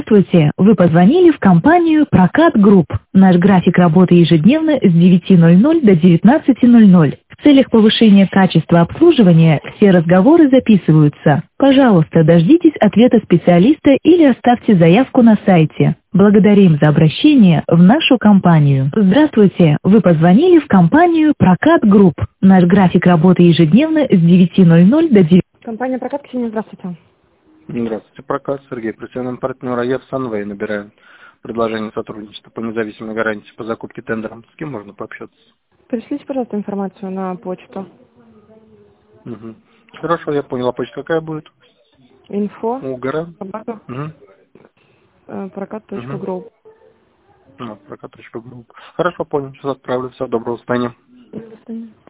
Здравствуйте, вы позвонили в компанию «Прокат Групп». Наш график работы ежедневно с 9:00 до 19:00. В целях повышения качества обслуживания все разговоры записываются. Пожалуйста, дождитесь ответа специалиста или оставьте заявку на сайте. Благодарим за обращение в нашу компанию. Здравствуйте, вы позвонили в компанию «Прокат Групп». Наш график работы ежедневно с 9:00 до 19:00. Компания «Прокат», Ксения, здравствуйте. Здравствуйте, прокат. Сергей, профессиональный партнер АЕФ Sunway. Набираю предложение сотрудничества по независимой гарантии по закупке тендером. С кем можно пообщаться? Пришлите, пожалуйста, информацию на почту. Угу. Хорошо, я понял. А почта какая будет? Info. Угора. Угу. Угу. Прокат.групп. Прокат.групп. Хорошо, понял. Сейчас отправлю. Всего доброго. До свидания. До свидания.